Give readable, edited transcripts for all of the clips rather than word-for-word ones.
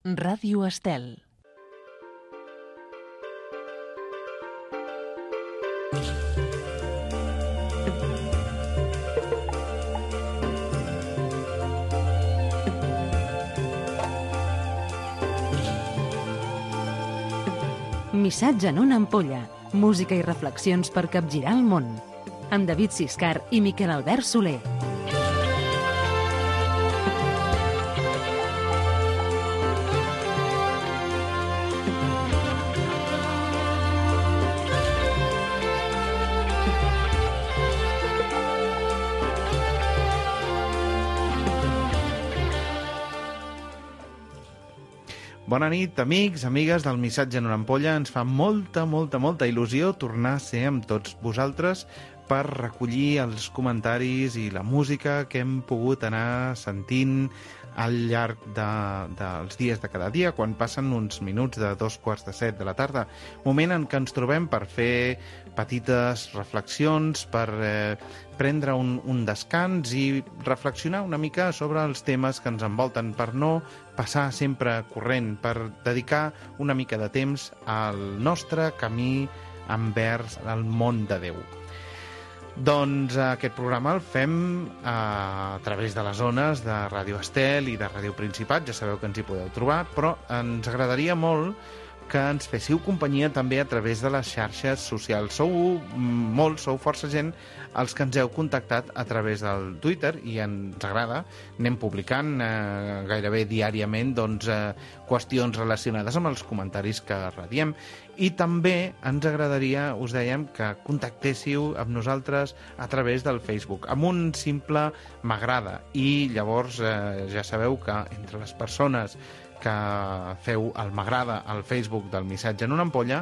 Ràdio Estel. Missatge en una ampolla. Música i reflexions per capgirar el món. Amb David Siscar i Miquel Albert Soler. Bona nit, amics, amigues del Missatge en una ampolla. Ens fa molta il·lusió tornar a ser amb tots vosaltres per recollir els comentaris i la música que hem pogut anar sentint al llarg dels dies de cada dia, quan passen uns minuts de 6:45 de la tarda. Moment en què ens trobem per fer petites reflexions, per prendre un descans i reflexionar una mica sobre els temes que ens envolten, per no passar sempre corrent, per dedicar una mica de temps al nostre camí envers el món de Déu. Doncs aquest programa el fem a través de les ones de Ràdio Estel i de Ràdio Principat, ja sabeu que ens hi podeu trobar, però ens agradaria molt que ens féssiu companyia també a través de les xarxes socials. Sou força gent els que ens heu contactat a través del Twitter i ens agrada. Anem publicant gairebé diàriament qüestions relacionades amb els comentaris que radiem. I també ens agradaria, us dèiem, que contactéssiu amb nosaltres a través del Facebook, amb un simple m'agrada. I llavors ja sabeu que entre les persones que feu el m'agrada al Facebook del Missatge en una ampolla,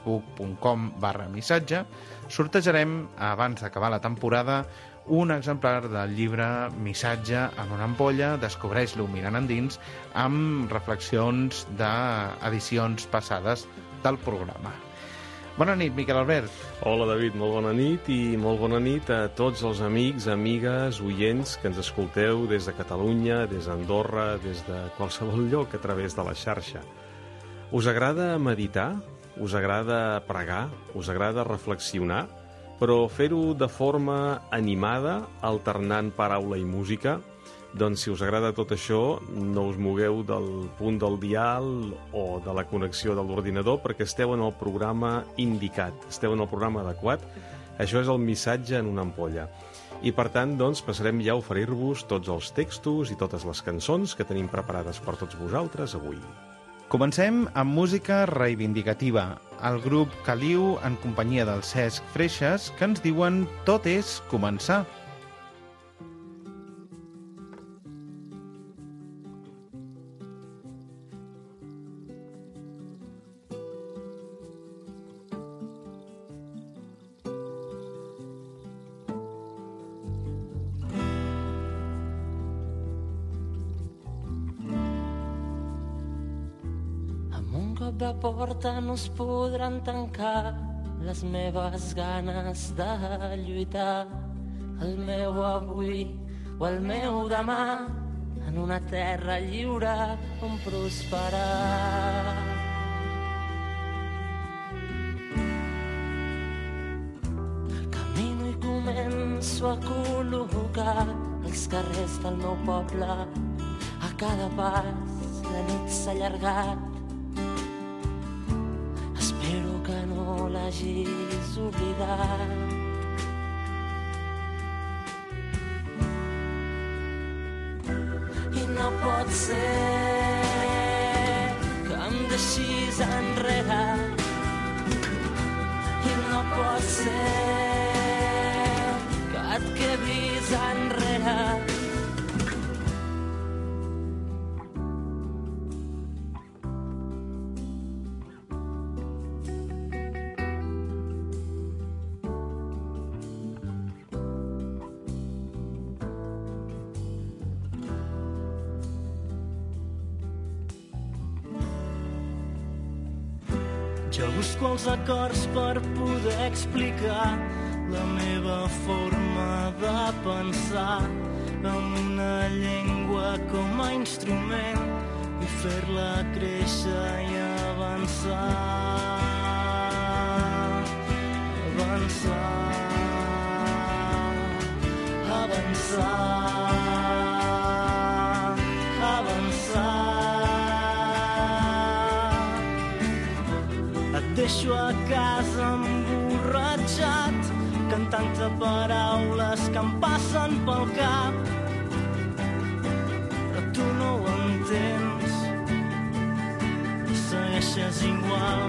facebook.com/missatge, sortejarem, abans d'acabar la temporada, un exemplar del llibre Missatge en una ampolla, descobreix-lo mirant endins, amb reflexions d'edicions passades del programa. Bona nit, Miquel Albert. Hola, David, molt bona nit i molt bona nit a tots els amics, amigues, oients que ens escolteu des de Catalunya, des d'Andorra, des de qualsevol lloc a través de la xarxa. Us agrada meditar? Us agrada pregar? Us agrada reflexionar? Però fer-ho de forma animada, alternant paraula i música? Doncs si us agrada tot això, no us mogueu del punt del dial o de la connexió de l'ordinador, perquè esteu en el programa indicat, esteu en el programa adequat. Això és el Missatge en una ampolla. I per tant, doncs, passarem ja a oferir-vos tots els textos i totes les cançons que tenim preparades per tots vosaltres avui. Comencem amb música reivindicativa. El grup Caliu, en companyia del Cesc Freixas, que ens diuen Tot és començar. De porta no es podran tancar les meves ganes de lluitar, el meu avui o el meu demà, en una terra lliure on prosperar. Camino i començo a col·locar els carrers del meu poble. A cada pas la nit s'ha allargat. Espero que no l'hagis oblidat. I no pot ser que em deixis enrere. I no pot ser que et quedis enrere. Jo busco els acords per poder explicar la meva forma de pensar, amb una llengua com a instrument i fer-la créixer i avançar, avançar, avançar, avançar. Et deixo a casa emborratxat, cantant-te paraules que em passen pel cap, però tu no ho entens, segueixes igual.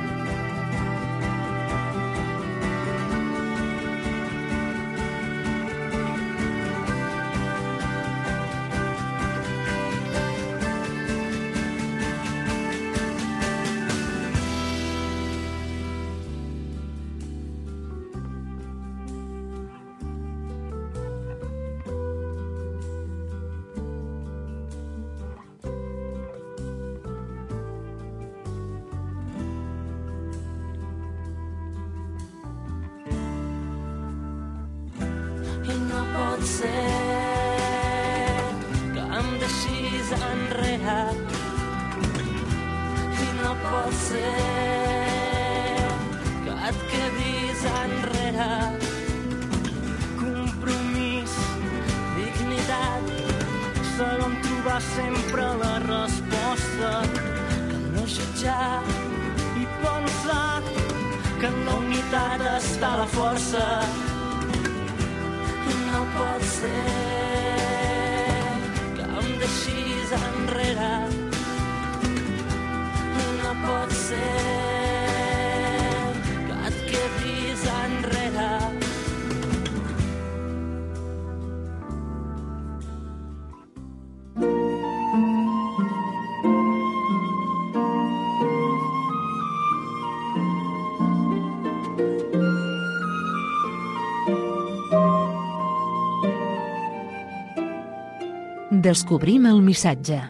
I no pot ser que em deixis enrere, i no pot ser que et quedis enrere. Compromís, dignitat, sabem trobar sempre la resposta, Que no jutjar i pensar que en la unitat està la força. i no pot ser que em deixis enrere, i no pot ser que et quedis enrere. Descobrim el missatge.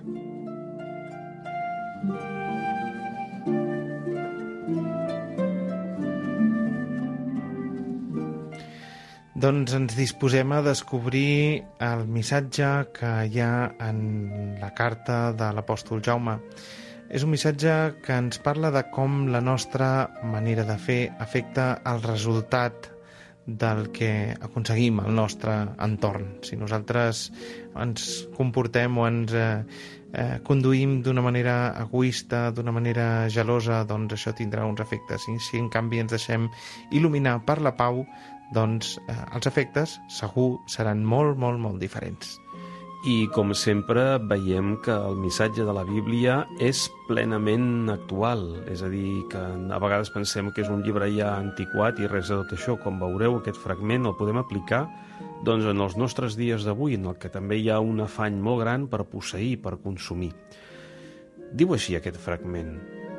Doncs ens disposem a descobrir el missatge que hi ha en la carta de l'apòstol Jaume. És un missatge que ens parla de com la nostra manera de fer afecta el resultat del que aconseguim al nostre entorn. Si nosaltres ens comportem o ens conduïm d'una manera egoista, d'una manera gelosa, doncs això tindrà uns efectes. I si en canvi ens deixem il·luminar per la pau, doncs els efectes segur seran molt, molt, molt diferents. I, com sempre, veiem que el missatge de la Bíblia és plenament actual. És a dir, que a vegades pensem que és un llibre ja antiquat i res de tot això. Com veureu, aquest fragment el podem aplicar doncs, en els nostres dies d'avui, en el que també hi ha un afany molt gran per posseir, per consumir. Diu així aquest fragment: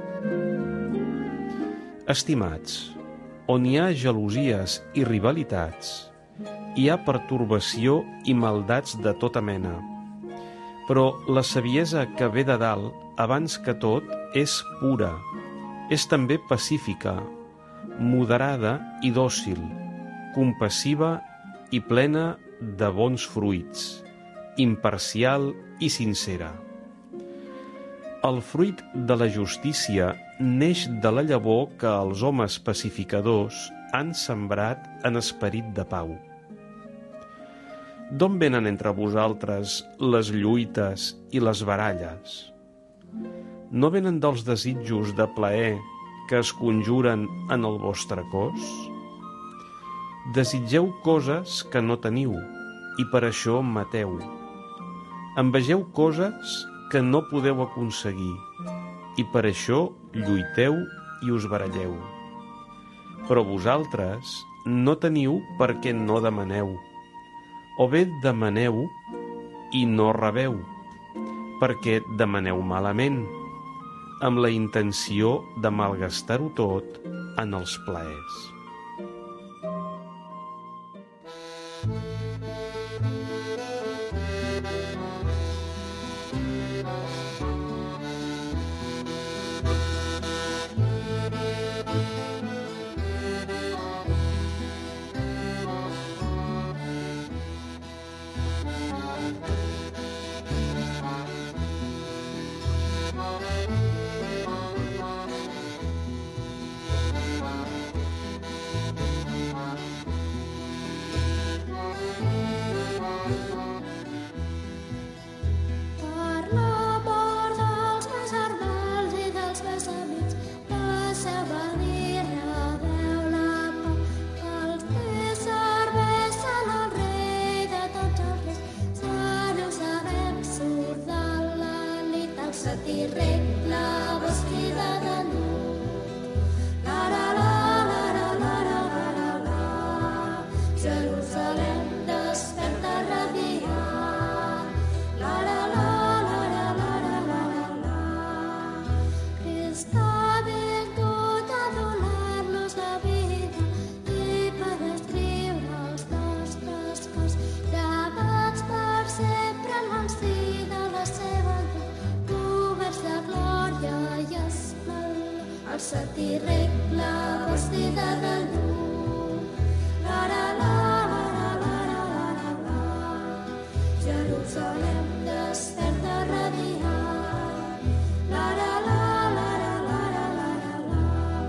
Estimats, on hi ha gelosies i rivalitats, hi ha pertorbació i maldats de tota mena. Però la saviesa que ve de dalt, abans que tot, és pura, és també pacífica, moderada i dòcil, compassiva i plena de bons fruits, imparcial i sincera. El fruit de la justícia neix de la llavor que els homes pacificadors han sembrat en esperit de pau. D'on venen entre vosaltres les lluites i les baralles? No venen dels desitjos de plaer que es conjuren en el vostre cos? Desitgeu coses que no teniu i per això mateu. Envegeu coses que no podeu aconseguir i per això lluiteu i us baralleu. Però vosaltres no teniu perquè no demaneu. O bé demaneu i no rebeu, perquè demaneu malament, amb la intenció de malgastar-ho tot en els plaers. regla vestida de llum. La la la la la la la la la. Jerusalem desperta radiant. La la la la la la la la la. Crist ha vingut a donar-nos la vida i per escriure els nostres cors, gravats per sempre en el si de la seva llum, coberts de glòria i esplendor. Alça't i regla vestida de llum. La la la la la la la la la. Jerusalem desperta radiant. La la la la la la la la la.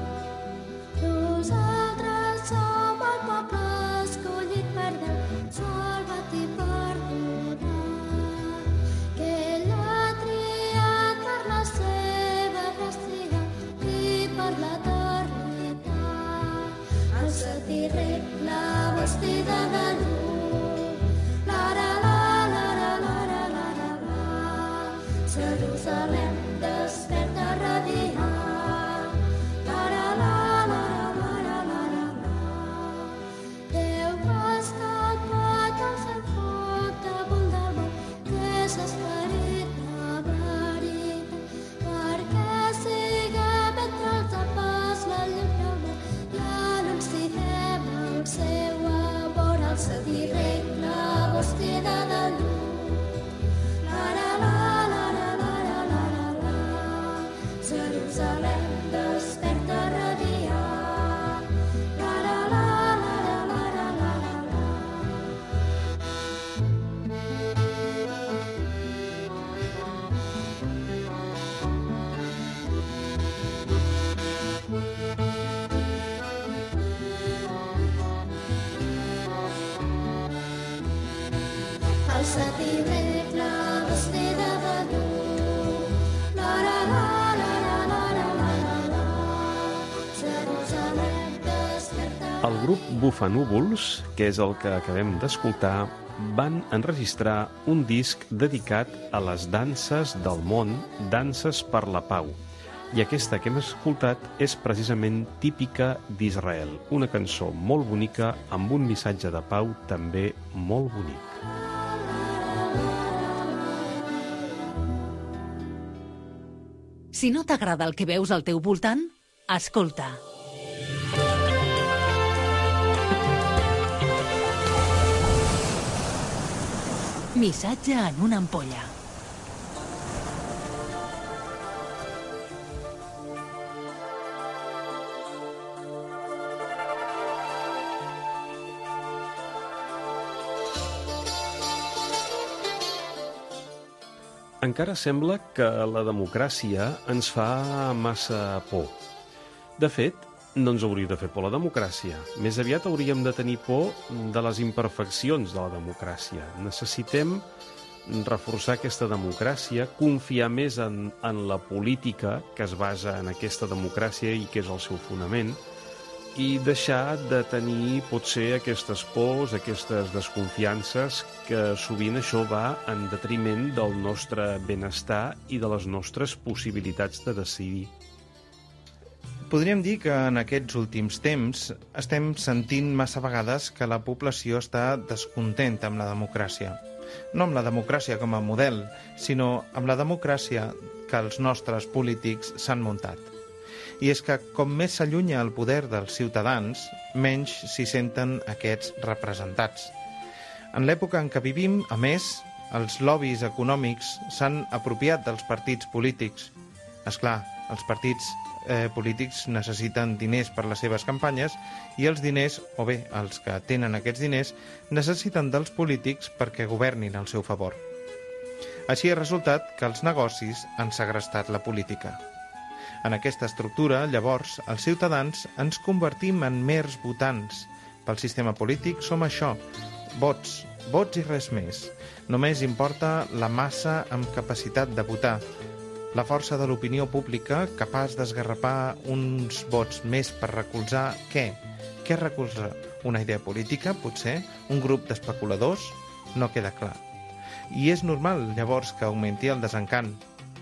Nosaltres som el poble escollit per Déu, salvat i perdonat, que ell ha triat per la seva gràcia i per l'eternitat. Alça't i regla vestida de llum. La la la la la la la la la la. Jerusalem desperta radiant. La la la la la la la la la. Déu ha escalfat el seu foc damunt del món, que és l'esperit de veritat, perquè siguem entre els apòstols la llum del món i anunciem el seu amor. Alça't i regla vestida de llum. La la la la la la la la la la. Jerusalem desperta radiant. La la la la la la la la la la. Alça't i regla vestida de llum. La la la la la la la la la la. Jerusalem desperta. El grup Bufanúvols, que és el que acabem d'escoltar, van enregistrar un disc dedicat a les danses del món, Danses per la Pau. I aquesta que hem escoltat és precisament típica d'Israel, una cançó molt bonica amb un missatge de pau també molt bonic. Si no t'agrada el que veus al teu voltant, escolta. Missatge en una ampolla. Encara sembla que la democràcia ens fa massa por. De fet, no ens hauria de fer por la democràcia. Més aviat hauríem de tenir por de les imperfeccions de la democràcia. Necessitem reforçar aquesta democràcia, confiar més en la política que es basa en aquesta democràcia i que és el seu fonament, i deixar de tenir, potser, aquestes pors, aquestes desconfiances, que sovint això va en detriment del nostre benestar i de les nostres possibilitats de decidir. Podríem dir que en aquests últims temps estem sentint massa vegades que la població està descontenta amb la democràcia. No amb la democràcia com a model, sinó amb la democràcia que els nostres polítics s'han muntat. I és que com més s'allunya el poder dels ciutadans, menys s'hi senten aquests representats. En l'època en què vivim, a més, els lobbies econòmics s'han apropiat dels partits polítics. Esclar, els partits polítics necessiten diners per les seves campanyes i els diners, o bé, els que tenen aquests diners, necessiten dels polítics perquè governin al seu favor. Així ha resultat que els negocis han segrestat la política. En aquesta estructura, llavors, els ciutadans ens convertim en mers votants. Pel sistema polític som això, vots i res més. Només importa la massa amb capacitat de votar, la força de l'opinió pública capaç d'esgarrapar uns vots més per recolzar què? Què recolza? Una idea política, potser? Un grup d'especuladors? No queda clar. I és normal, llavors, que augmenti el desencant.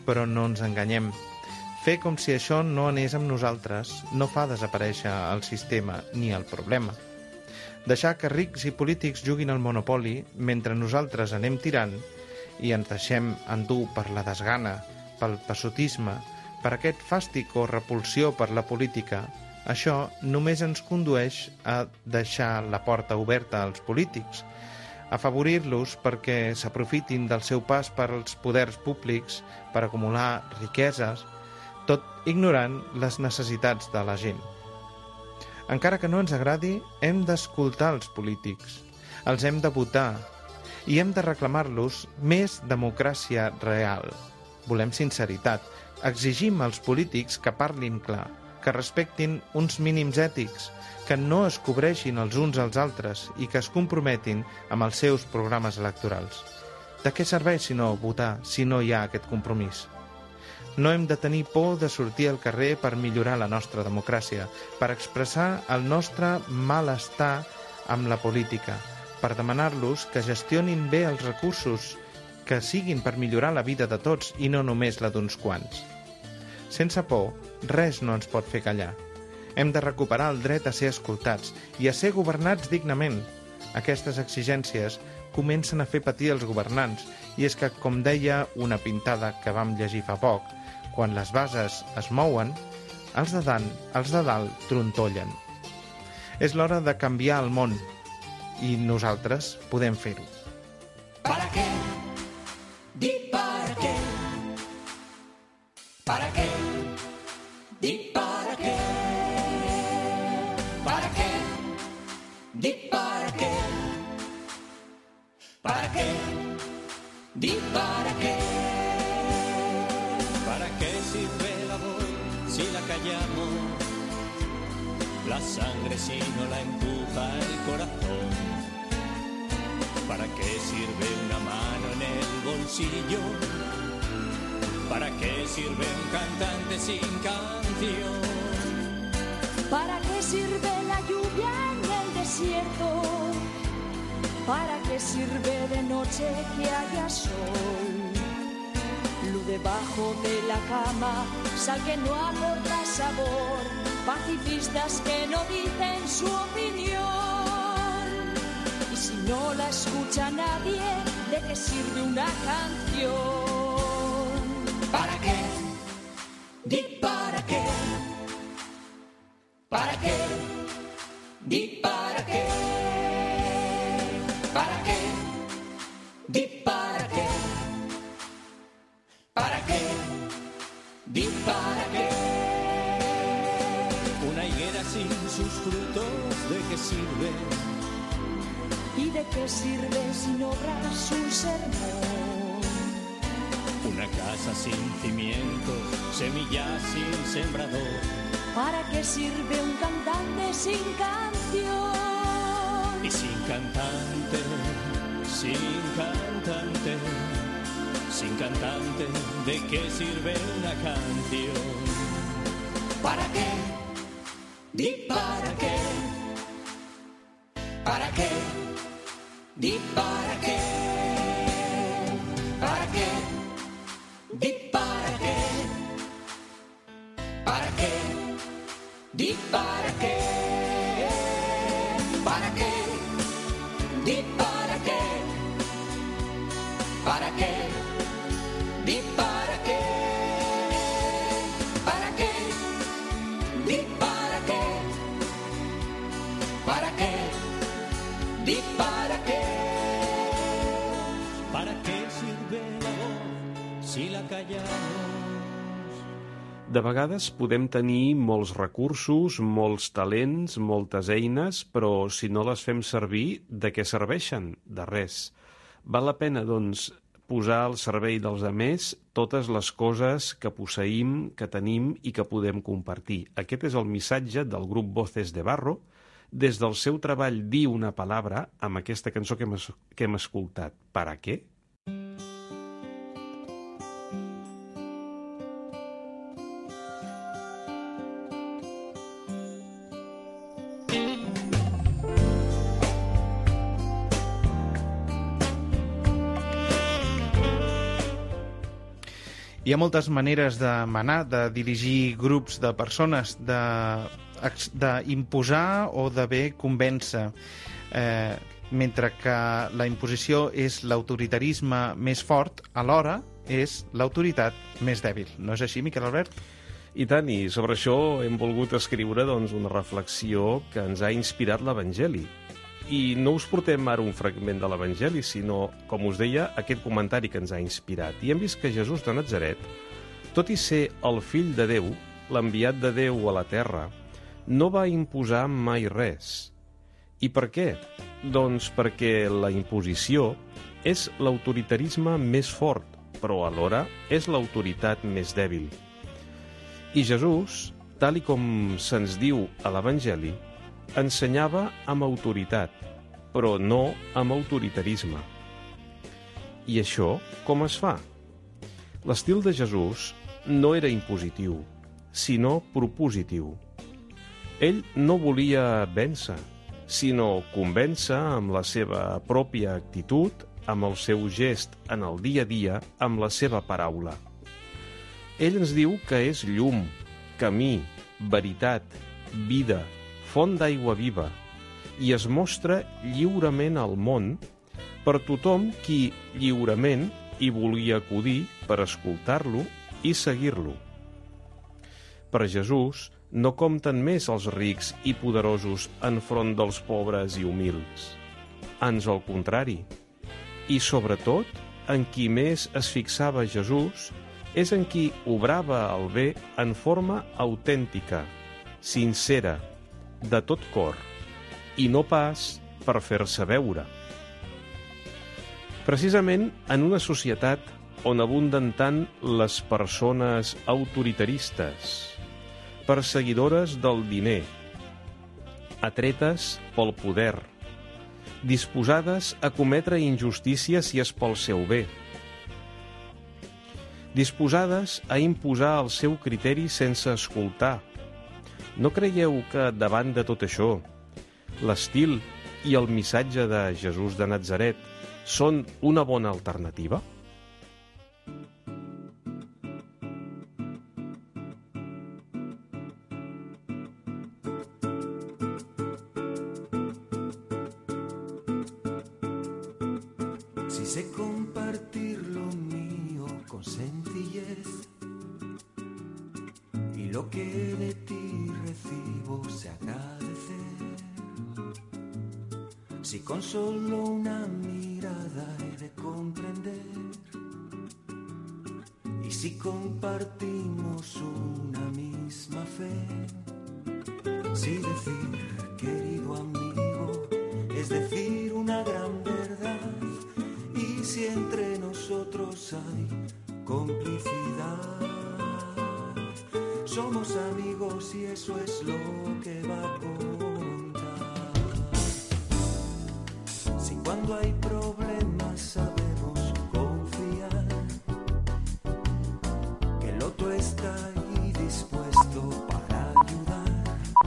Però no ens enganyem. Fer com si això no anés amb nosaltres no fa desaparèixer el sistema ni el problema. Deixar que rics i polítics juguin al monopoli mentre nosaltres anem tirant i ens deixem endur per la desgana, pel passotisme, per aquest fàstic o repulsió per la política, això només ens condueix a deixar la porta oberta als polítics, afavorir-los perquè s'aprofitin del seu pas per als poders públics per acumular riqueses, tot ignorant les necessitats de la gent. Encara que no ens agradi, hem d'escoltar els polítics, els hem de votar i hem de reclamar-los més democràcia real. Volem sinceritat, exigim als polítics que parlin clar, que respectin uns mínims ètics, que no es cobreixin els uns als altres i que es comprometin amb els seus programes electorals. De què serveix si no votar, si no hi ha aquest compromís? No hem de tenir por de sortir al carrer per millorar la nostra democràcia, per expressar el nostre malestar amb la política, per demanar-los que gestionin bé els recursos, que siguin per millorar la vida de tots i no només la d'uns quants. Sense por, res no ens pot fer callar. Hem de recuperar el dret a ser escoltats i a ser governats dignament. Aquestes exigències comencen a fer patir els governants, i és que, com deia una pintada que vam llegir fa poc, quan les bases es mouen, els de dalt trontollen. És l'hora de canviar el món, i nosaltres podem fer-ho. ¿Para qué? Di para qué. ¿Para qué? Di para qué. ¿Para qué? Di para qué. ¿Para qué? Di para qué. ¿Para qué sirve la voz si la callamos? La sangre si no la empuja el corazón. ¿Para qué sirve una mano en el bolsillo? ¿Para qué sirve un cantante sin canción? ¿Para qué sirve la lluvia en el desierto? ¿Para qué sirve de noche que haya sol? Luz debajo de la cama, sal que no aporta sabor, pacifistas que no dicen su opinión. Y si no la escucha nadie, ¿de qué sirve una canción? ¿Para qué? Di para qué. ¿Para qué? Di para qué. ¿Para qué? Di para qué. ¿Para qué? Di para qué. Una higuera sin sus frutos, ¿de qué sirve? ¿Y de qué sirve si no obras un sermón? Una casa sin cimientos, semillas sin sembrador. ¿Para qué sirve un cantante sin canción? Y sin cantante, sin cantante, sin cantante, ¿de qué sirve una canción? ¿Para qué? Di para qué. ¿Para qué? Di para qué. ¿Para qué? Di para qué. ¿Para qué? Di para qué. ¿Para qué? Di para qué. ¿Para qué? Di para qué. ¿Para qué? Di para qué. ¿Para qué? Di para qué. ¿Para qué sirve la voz si la callamos? De vegades podem tenir molts recursos, molts talents, moltes eines, però si no les fem servir, de què serveixen? De res. Val la pena, doncs, posar al servei dels altres totes les coses que posseïm, que tenim i que podem compartir. Aquest és el missatge del grup Voces de Barro, des del seu treball Dir una palabra, amb aquesta cançó que hem escoltat. ¿Para qué? Hi ha moltes maneres de manar, de dirigir grups de persones, d'imposar o d'haver convèncer, mentre que la imposició és l'autoritarisme més fort, alhora és l'autoritat més dèbil. No és així, Miquel Albert? I tant, i sobre això hem volgut escriure una reflexió que ens ha inspirat l'Evangeli. I no us portem ara un fragment de l'Evangeli, sinó, com us deia, aquest comentari que ens ha inspirat. I hem vist que Jesús de Natzaret, tot i ser el fill de Déu, l'enviat de Déu a la terra, no va imposar mai res. I per què? Doncs perquè la imposició és l'autoritarisme més fort, però alhora és l'autoritat més dèbil. I Jesús, tal i com se'ns diu a l'Evangeli, ensenyava amb autoritat, però no amb autoritarisme. I això com es fa? L'estil de Jesús no era impositiu, sinó propositiu. Ell no volia vèncer, sinó convèncer amb la seva pròpia actitud, amb el seu gest en el dia a dia, amb la seva paraula. Ell ens diu que és llum, camí, veritat, vida, font d'aigua viva, i es mostra lliurement al món per tothom qui lliurement hi volia acudir per escoltar-lo i seguir-lo. Per Jesús no compten més els rics i poderosos enfront dels pobres i humils. Ans al contrari. I sobretot, en qui més es fixava Jesús és en qui obrava el bé en forma autèntica, sincera, de tot cor, i no pas per fer-se veure. Precisament en una societat on abunden tant les persones autoritaristes, perseguidores del diner, atretes pel poder, disposades a cometre injustícies si és pel seu bé, disposades a imposar el seu criteri sense escoltar. No creieu que, davant de tot això, l'estil i el missatge de Jesús de Natzaret són una bona alternativa? Si sé compartir lo mío con sencillez y lo que de ti recibo sé agradecer, si con solo una mirada he de comprender y si compartimos una misma fe, si decir querido amigo es decir una gran verdad, y si entre nosotros hay complicidad, somos amigos y eso es lo que va a contar. Si cuando hay problemas sabemos confiar, que el otro está ahí dispuesto para ayudar,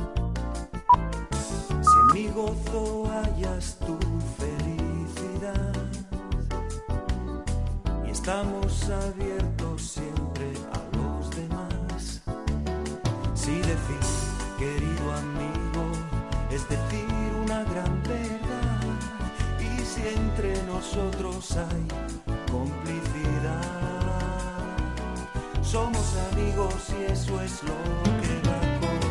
si en mi gozo hallas tu felicidad, y estamos abiertos siempre a los demás. Si decir querido amigo es decir una gran verdad, y si entre nosotros hay complicidad, somos amigos y eso es lo que va a contar.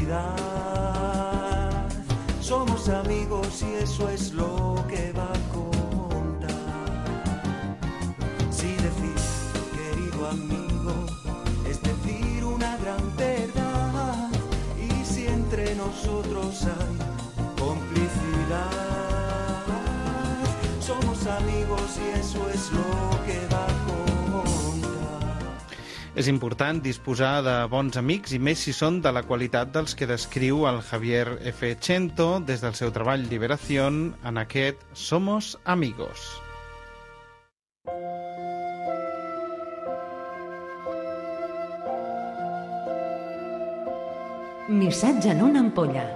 felicidad. Somos amigos y eso es lo que va a contar. Si decir querido amigo es decir una gran verdad, y si entre nosotros hay complicidad, somos amigos y eso es lo que va a contar. És important disposar de bons amics, i més si són de la qualitat dels que descriu el Javier F. Chento des del seu treball Liberación en aquest Somos Amigos. Missatge en una ampolla.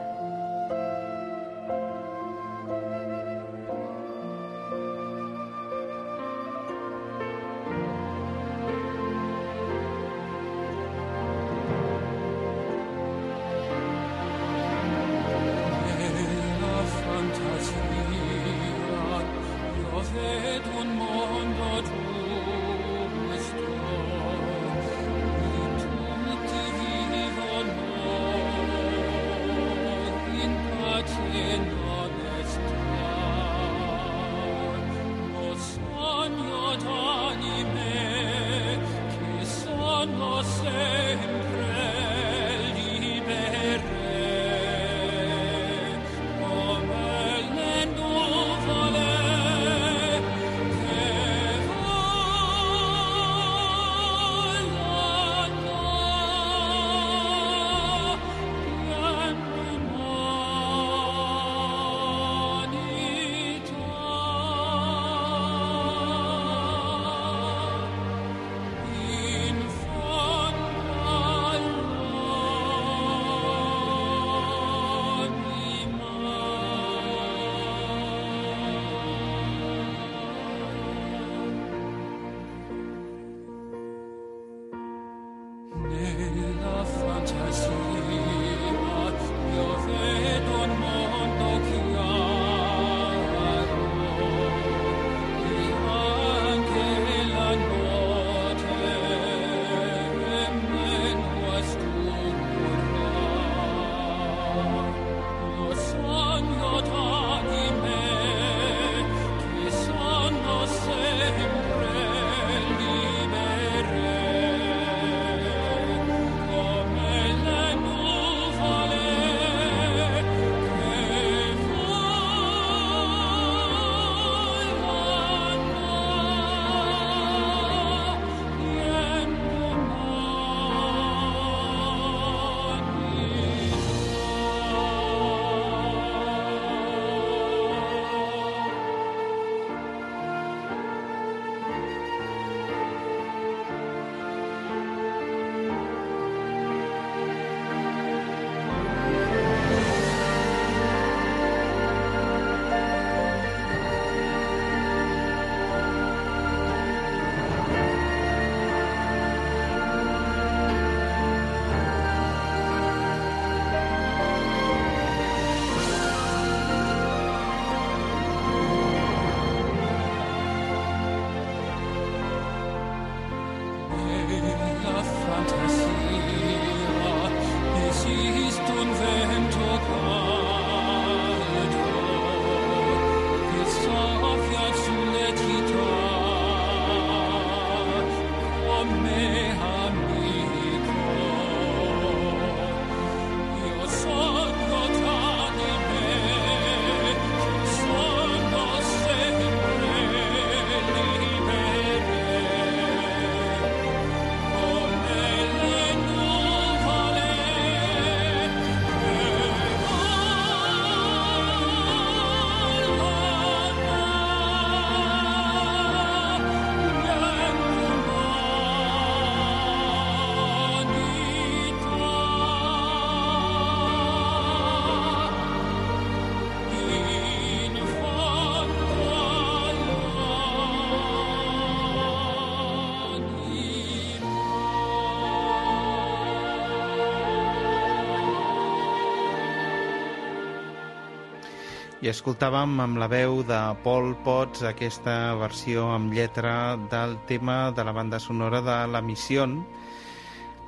I escoltàvem amb la veu de Pol Potts aquesta versió amb lletra del tema de la banda sonora de La Misión.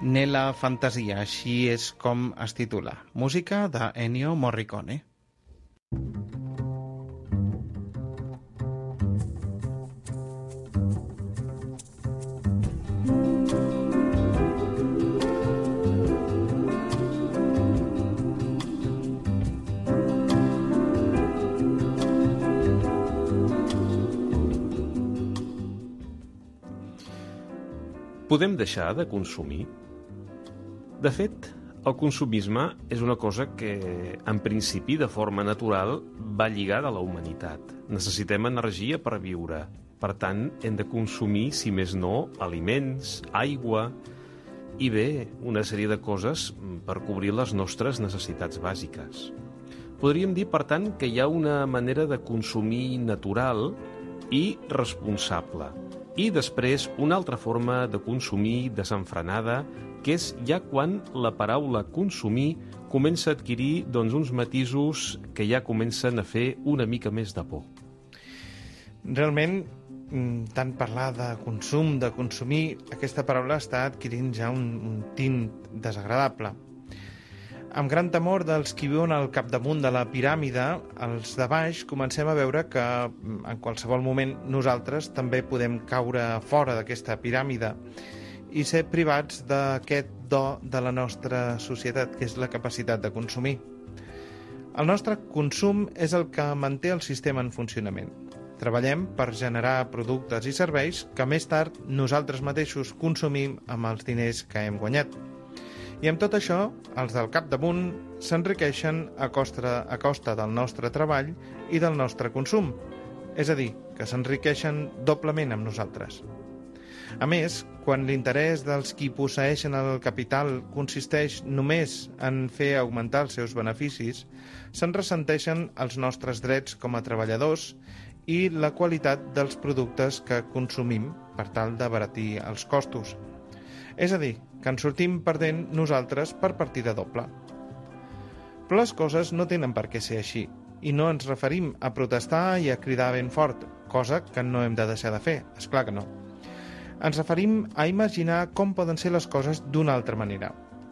Nella Fantasia, així és com es titula. Música de Ennio Morricone. Podem deixar de consumir? De fet, el consumisme és una cosa que, en principi, de forma natural, va lligada a la humanitat. Necessitem energia per viure. Per tant, hem de consumir, si més no, aliments, aigua i bé, una sèrie de coses per cobrir les nostres necessitats bàsiques. Podríem dir, per tant, que hi ha una manera de consumir natural i responsable. I després una altra forma de consumir desenfrenada, que és ja quan la paraula consumir comença a adquirir uns matisos que ja comencen a fer una mica més de por. Realment, tant parlar de consum, de consumir, aquesta paraula està adquirint ja un tint desagradable. Amb gran temor dels qui viuen al capdamunt de la piràmide, els de baix comencem a veure que en qualsevol moment nosaltres també podem caure fora d'aquesta piràmide i ser privats d'aquest do de la nostra societat, que és la capacitat de consumir. El nostre consum és el que manté el sistema en funcionament. Treballem per generar productes i serveis que més tard nosaltres mateixos consumim amb els diners que hem guanyat. I amb tot això, els del capdamunt s'enriqueixen a costa del nostre treball i del nostre consum. És a dir, que s'enriqueixen doblement amb nosaltres. A més, quan l'interès dels qui posseeixen el capital consisteix només en fer augmentar els seus beneficis, se'n ressenteixen els nostres drets com a treballadors i la qualitat dels productes que consumim per tal d'abaratir els costos. És a dir, que en sortim perdent nosaltres per partida doble. Però les coses no tenen per què ser així, i no ens referim a protestar i a cridar ben fort, cosa que no hem de deixar de fer, esclar que no. Ens referim a imaginar com poden ser les coses d'una altra manera.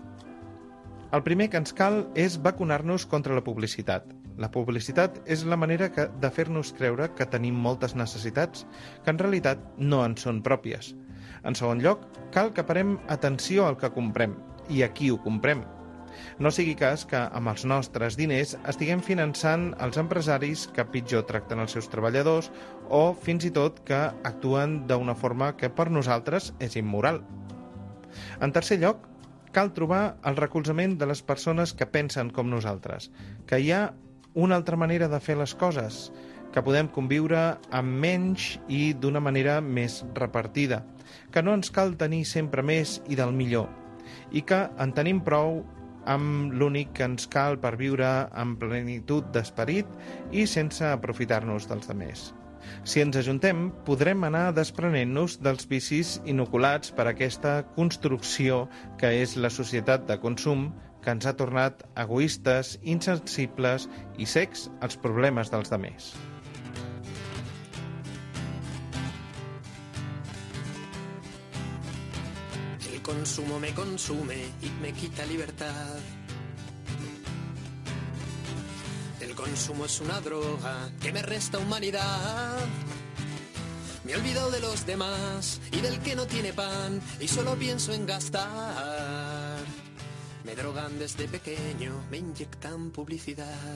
El primer que ens cal és vacunar-nos contra la publicitat. La publicitat és la manera de fer-nos creure que tenim moltes necessitats que en realitat no en són pròpies. En segon lloc, cal que parem atenció al que comprem i a qui ho comprem. No sigui cas que amb els nostres diners estiguem finançant els empresaris que pitjor tracten els seus treballadors o fins i tot que actuen d'una forma que per nosaltres és immoral. En tercer lloc, cal trobar el recolzament de les persones que pensen com nosaltres, que hi ha una altra manera de fer les coses, que podem conviure amb menys i d'una manera més repartida, que no ens cal tenir sempre més i del millor, i que en tenim prou amb l'únic que ens cal per viure amb plenitud d'esperit i sense aprofitar-nos dels altres. Si ens ajuntem, podrem anar desprenent-nos dels vicis inoculats per aquesta construcció que és la societat de consum que ens ha tornat egoistes, insensibles i cecs als problemes dels altres. El consumo me consume y me quita libertad. El consumo es una droga que me resta humanidad. Me he olvidado de los demás y del que no tiene pan y solo pienso en gastar. Me drogan desde pequeño, me inyectan publicidad.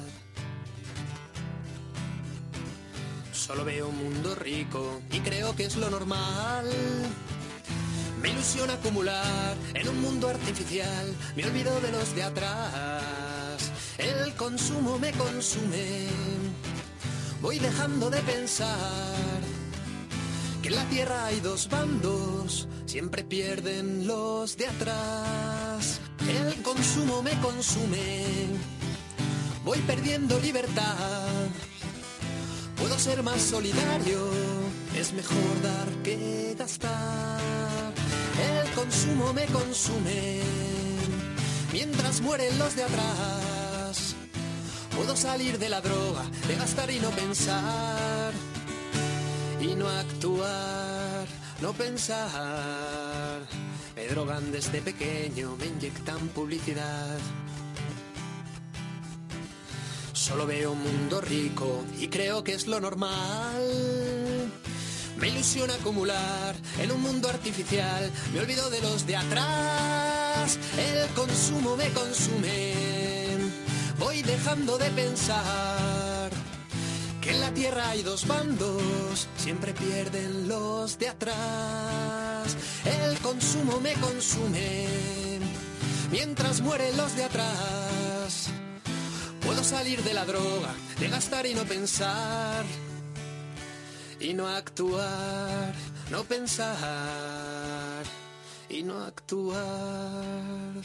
Solo veo un mundo rico y creo que es lo normal. Me ilusiona acumular en un mundo artificial. Me olvido de los de atrás. El consumo me consume. Voy dejando de pensar que en la tierra hay dos bandos. Siempre pierden los de atrás. El consumo me consume. Voy perdiendo libertad. Puedo ser más solidario. Es mejor dar que gastar. El consumo me consume. Mientras mueren los de atrás. Puedo salir de la droga, de gastar y no pensar. Y no actuar, no pensar. Me drogan desde pequeño, me inyectan publicidad. Solo veo un mundo rico y creo que es lo normal. Me ilusiona acumular en un mundo artificial. Me olvido de los de atrás. El consumo me consume. Voy dejando de pensar que en la tierra hay dos bandos. Siempre pierden los de atrás. El consumo me consume mientras mueren los de atrás. Puedo salir de la droga, de gastar y no pensar, y no actuar, no pensar, i no actuar.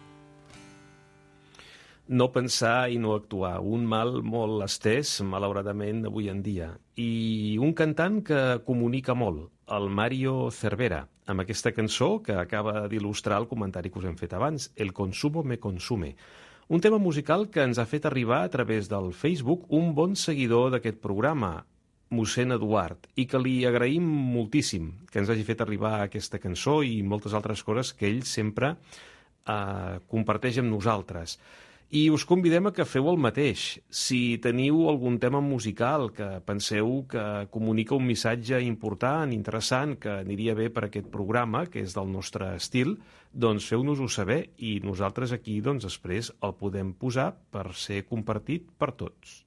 No pensar i no actuar, un mal molt estès, malauradament, avui en dia. I un cantant que comunica molt, el Mario Cervera, amb aquesta cançó que acaba d'il·lustrar el comentari que us hem fet abans, El consumo me consume. Un tema musical que ens ha fet arribar a través del Facebook un bon seguidor d'aquest programa, mossèn Eduard, i que li agraïm moltíssim que ens hagi fet arribar aquesta cançó i moltes altres coses que ell sempre comparteix amb nosaltres. I us convidem a que feu el mateix. Si teniu algun tema musical que penseu que comunica un missatge important, interessant, que aniria bé per aquest programa, que és del nostre estil, doncs feu-nos-ho saber i nosaltres aquí doncs, després el podem posar per ser compartit per tots.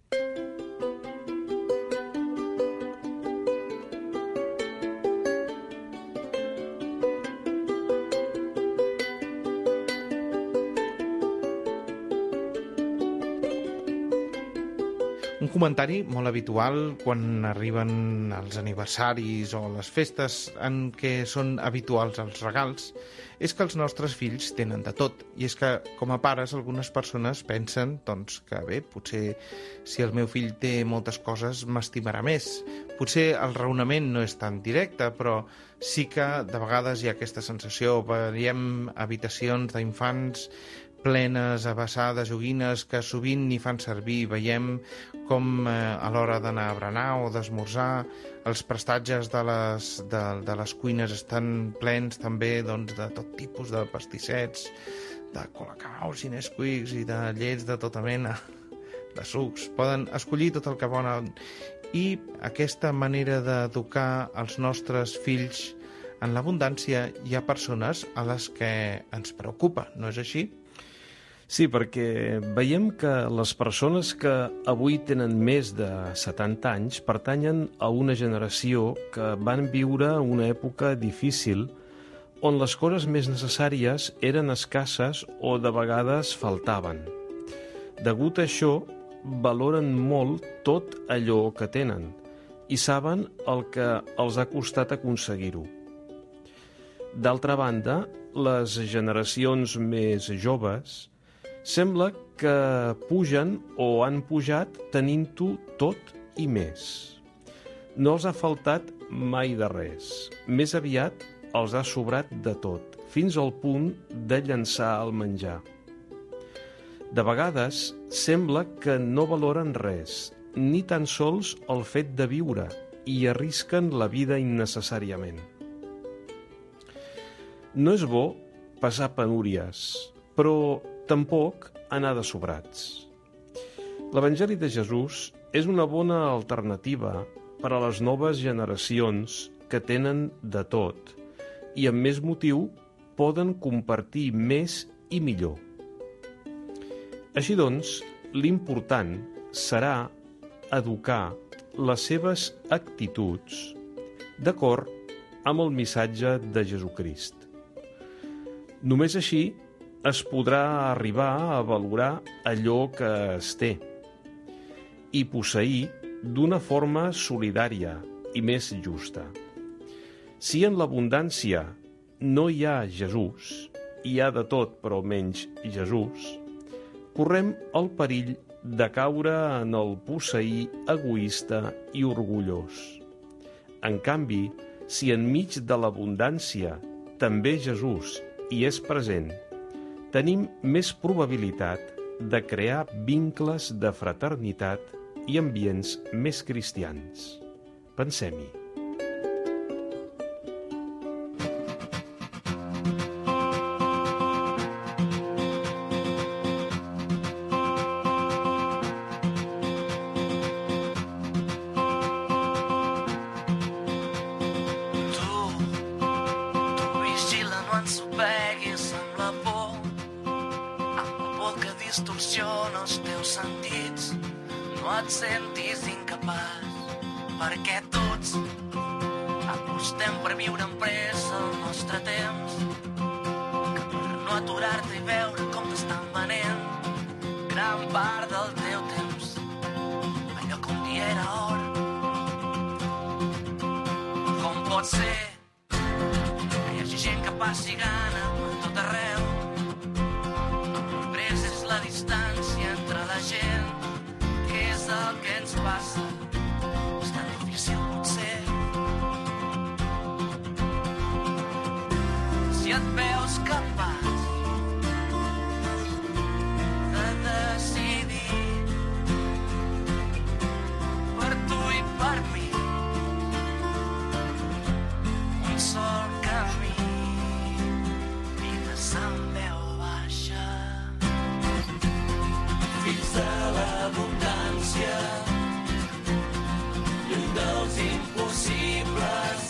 Un comentari molt habitual quan arriben els aniversaris o les festes en què són habituals els regals és que els nostres fills tenen de tot. I és que, com a pares, algunes persones pensen doncs, que bé, potser si el meu fill té moltes coses m'estimarà més. Potser el raonament no és tan directe, però sí que de vegades hi ha aquesta sensació. Veiem habitacions d'infants plenes, a vessar de joguines que sovint ni fan servir. Veiem com a l'hora d'anar a berenar o d'esmorzar els prestatges de les cuines estan plens també doncs, de tot tipus de pastissets, de colacaus i Nesquiks i de llets de tota mena, de sucs. Poden escollir tot el que volen. I aquesta manera d'educar els nostres fills en l'abundància hi ha persones a les que ens preocupa, no és així? Sí, perquè veiem que les persones que avui tenen més de 70 anys pertanyen a una generació que van viure una època difícil on les coses més necessàries eren escasses o de vegades faltaven. Degut a això, valoren molt tot allò que tenen i saben el que els ha costat aconseguir-ho. D'altra banda, les generacions més joves sembla que pugen o han pujat tenint-ho tot i més. No els ha faltat mai de res. Més aviat els ha sobrat de tot, fins al punt de llançar el menjar. De vegades sembla que no valoren res, ni tan sols el fet de viure, i arrisquen la vida innecessàriament. No és bo passar penúries, però tampoc anar de sobrats. L'Evangeli de Jesús és una bona alternativa per a les noves generacions que tenen de tot i amb més motiu poden compartir més i millor. Així doncs, l'important serà educar les seves actituds d'acord amb el missatge de Jesucrist. Només així es podrà arribar a valorar allò que es té i posseir d'una forma solidària i més justa. Si en l'abundància no hi ha Jesús, hi ha de tot però menys Jesús, correm el perill de caure en el posseir egoista i orgullós. En canvi, si enmig de l'abundància també Jesús hi és present, tenim més probabilitat de crear vincles de fraternitat i ambients més cristians. Pensem-hi. distorsiona els teus sentits, no et sentis incapaç, perquè tots apostem per viure amb pressa el nostre temps, que per no aturar-te i veure com t'estan venent gran part del teu temps, allò que un dia era or. Com pot ser que hi hagi gent que passi gana per tot arreu? El progrés és la distància entre la gent. Què és el que ens passa? És tan difícil potser. Si et veus capaç de decidir per tu i per mi un sol camí, digues amb veu baixa. Fills de l'abundància, lluny dels impossibles,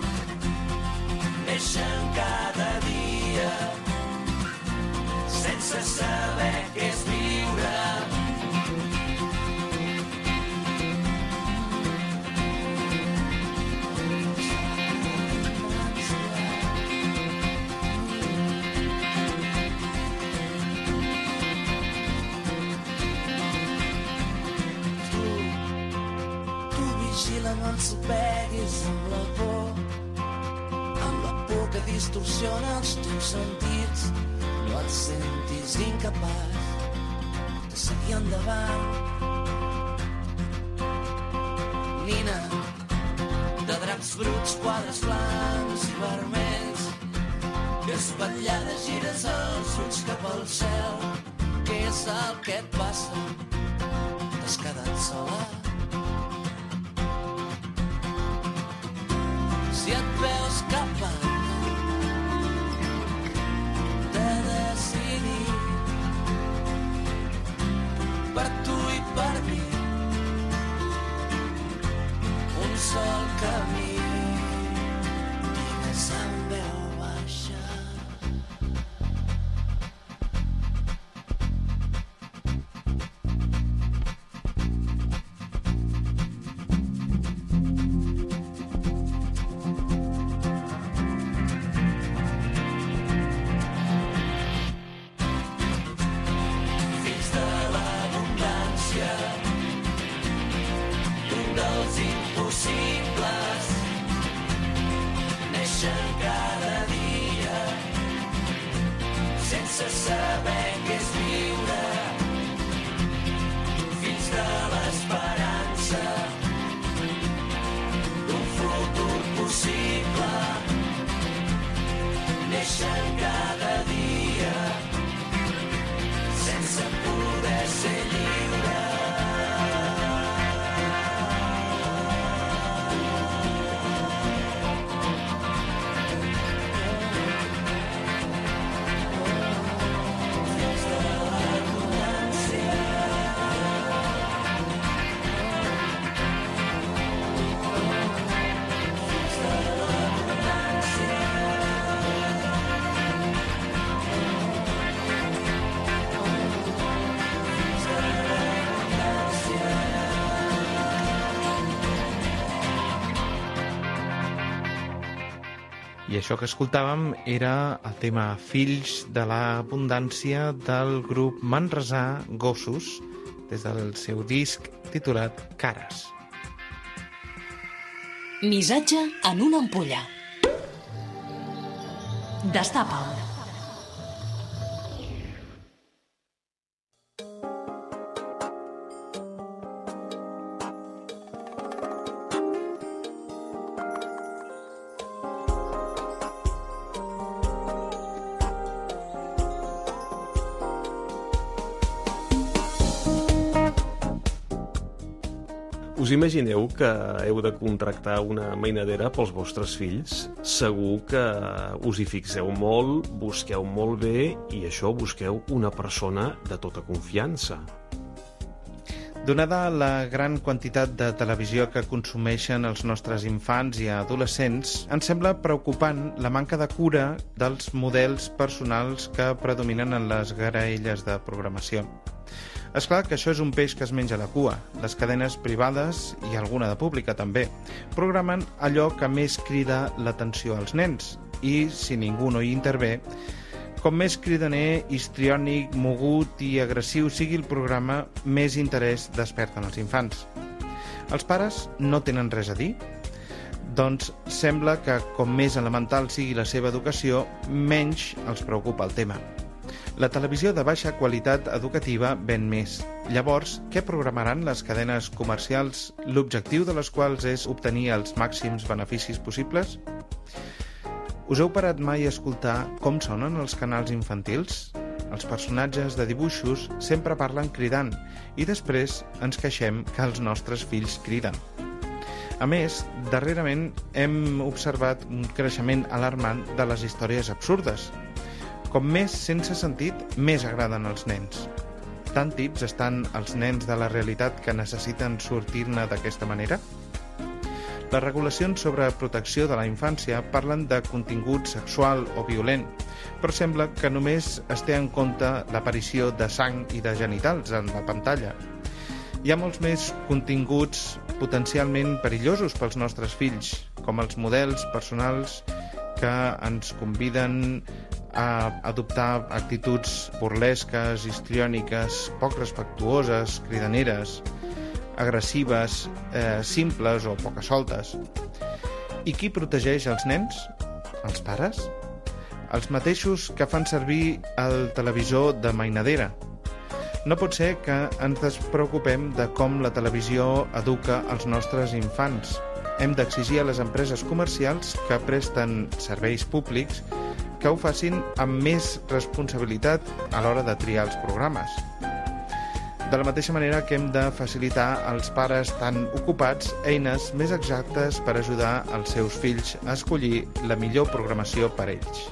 neixen cada dia sense saber què és viure. Tu vigila, no ensopeguis amb la por que distorsiona els teus sentits, no et sentis incapaç de seguir endavant. Nina, de dracs bruts, quadres blancs i vermells, que espatllada gires els ulls cap al cel. Què és el que et passa? T'has quedat sola? Si et veus capaç de decidir per tu i per mi un sol camí, digues amb veu baixa. I això que escoltàvem era el tema Fills de l'Abundància del grup manresà Gossos, des del seu disc titulat Cares. Missatge en una ampolla. Destapa'l. Us imagineu que heu de contractar una mainadera pels vostres fills? Segur que us hi fixeu molt, busqueu molt bé i això busqueu una persona de tota confiança. Donada la gran quantitat de televisió que consumeixen els nostres infants i adolescents, ens sembla preocupant la manca de cura dels models personals que predominen en les graelles de programació. És clar que això és un peix que es menja la cua. Les cadenes privades, i alguna de pública també, programen allò que més crida l'atenció als nens, i si ningú no hi intervé, com més cridaner, histriònic, mogut i agressiu sigui el programa, més interès desperten els infants. Els pares no tenen res a dir? Doncs sembla que com més elemental sigui la seva educació, menys els preocupa el tema. La televisió de baixa qualitat educativa ven més. Llavors, què programaran les cadenes comercials, l'objectiu de les quals és obtenir els màxims beneficis possibles? Us heu parat mai a escoltar com sonen els canals infantils? Els personatges de dibuixos sempre parlen cridant i després ens queixem que els nostres fills criden. A més, darrerament hem observat un creixement alarmant de les històries absurdes. Com més sense sentit, més agraden als nens. Tan tips estan els nens de la realitat que necessiten sortir-ne d'aquesta manera? Les regulacions sobre protecció de la infància parlen de contingut sexual o violent, però sembla que només es té en compte l'aparició de sang i de genitals en la pantalla. Hi ha molts més continguts potencialment perillosos pels nostres fills, com els models personals que ens conviden a adoptar actituds burlesques, histriòniques, poc respectuoses, cridaneres, agressives, simples o poca soltes. I qui protegeix els nens? Els pares? Els mateixos que fan servir el televisor de mainadera. No pot ser que ens despreocupem de com la televisió educa els nostres infants. Hem d'exigir a les empreses comercials que presten serveis públics que ho facin amb més responsabilitat a l'hora de triar els programes. De la mateixa manera que hem de facilitar als pares tan ocupats eines més exactes per ajudar els seus fills a escollir la millor programació per a ells.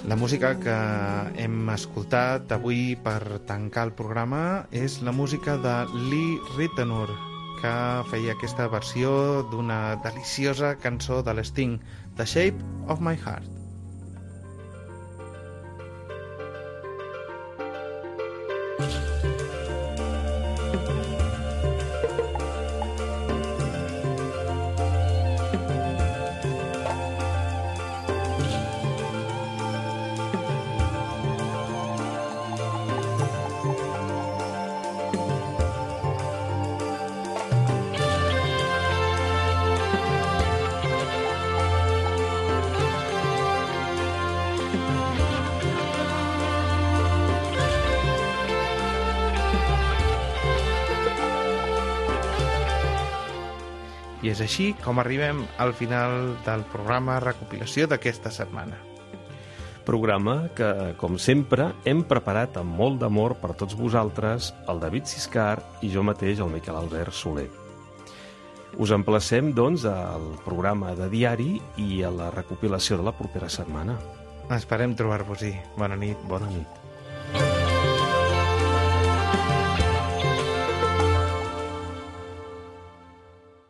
La música que hem escoltat avui per tancar el programa és la música de Lee Ritenour, que feia aquesta versió d'una deliciosa cançó de l'Sting, The Shape of My Heart. I és així com arribem al final del programa recopilació d'aquesta setmana. Programa que, com sempre, hem preparat amb molt d'amor per tots vosaltres, el David Siscar i jo mateix, el Miquel Albert Soler. Us emplacem, doncs, al programa de diari i a la recopilació de la propera setmana. Esperem trobar-vos-hi. Bona nit. Bona nit.